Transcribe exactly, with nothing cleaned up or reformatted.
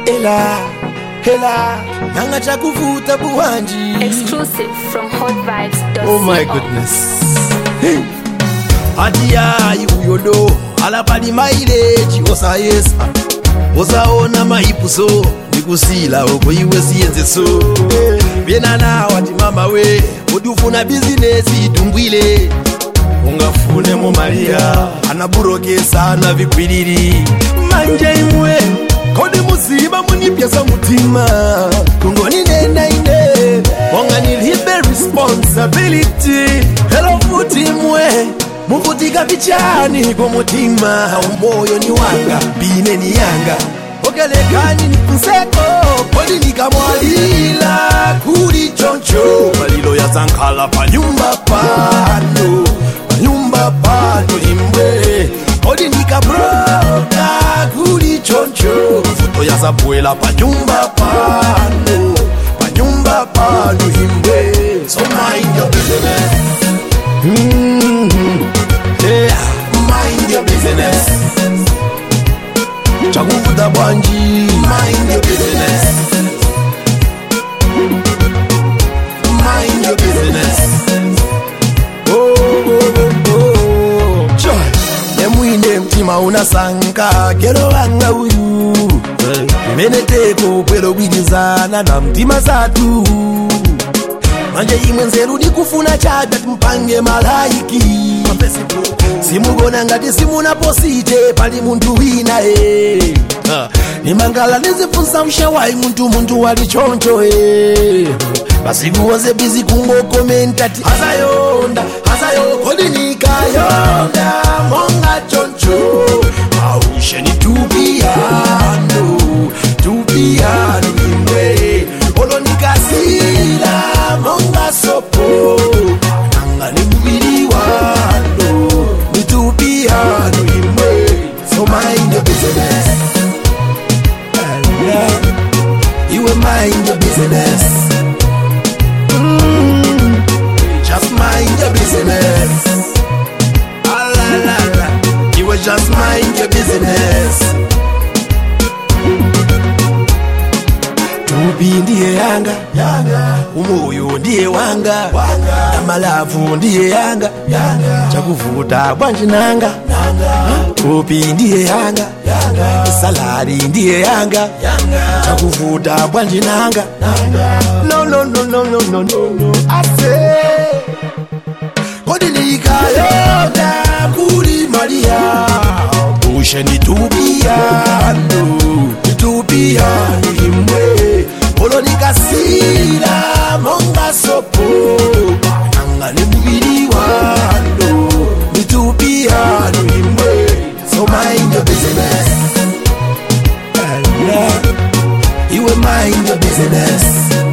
Ela, ela, nanga chakuvuta buwanji. Exclusive from hot vibes dot co. Oh my goodness. Hey. Adia uyolo, alapali mileage osa yesa. Osaona maipuso, nikusila oko iwe siyenze so. Bena na wati mama we, odufuna business itumbwile. Ungafune mu Maria, anaburoke sana vikwiriri. Manje imwe, kodi musiba munipyesa mutima. Kungoni nenda ine, monga nilibe responsibility. Hello futi imwe, mufutika pichani kwa mutima. Umoyo ni wanga, bine ni yanga. Okelekani ni kuseko, kodi nikamwalila. Kuri choncho, malilo ya zankala pa nyumba pano. Nyumba pano imbe odi nikabroka kuli choncho futo ya zabuela pa nyumba pano pa nyumba pano imbe. So mind your business. Mm-hmm. Yeah, mind your business. Chakuvuta bwanji. Mind your business. Mind your business. Nemwine mtima unasanka kero wanga uyu meneteko pwelo bwigizana na mtima zatu. Manje imwe nzeru nikufuna chada mpange malaiki. Simugona ngati simuna posite pali muntu wina e. Nimangala nizifunsa mshawai muntu muntu wali choncho e. Basikuwaze bizi kungo komentati Hazayonda, hazayo kodi nikayonda. Monga choncho Maushe ni tupiano Tupiano imwe Olo nikasila Monga sopo Nanga ni mbili wano Ni tupiano imwe. So mind your business. You will mind your business. Mm, just mind your business. Ah, la, la, la. You will just mind your business. Tupi ndiye yanga, yanga. Umoyo ndiye wanga, wanga. Amalavu ndiye yanga, yanga. Chakuvuta bwanji nanga, nanga. Tupi ndiye yanga, yanga. Salari ndiye yanga, yanga. Chakuvuta bwanji nanga, nanga. No no no no no no no no. I say kodi nikayonda kuli Maria. Bushe ni tupiano, tupiano imwe. Olo nikasila monga sopo nanga ni mbili wano. Ni tupiano imwe. So mind your business. You will mind your business.